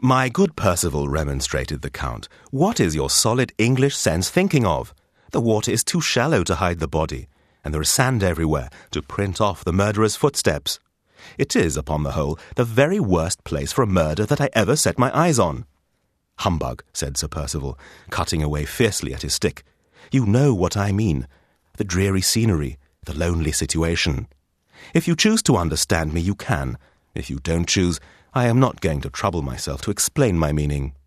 "My good Percival," remonstrated the Count, "what is your solid English sense thinking of? The water is too shallow to hide the body, and there is sand everywhere to print off the murderer's footsteps. It is, upon the whole, the very worst place for a murder that I ever set my eyes on." "Humbug," said Sir Percival, cutting away fiercely at his stick. "You know what I mean. The dreary scenery, the lonely situation. If you choose to understand me, you can. If you don't choose, I am not going to trouble myself to explain my meaning."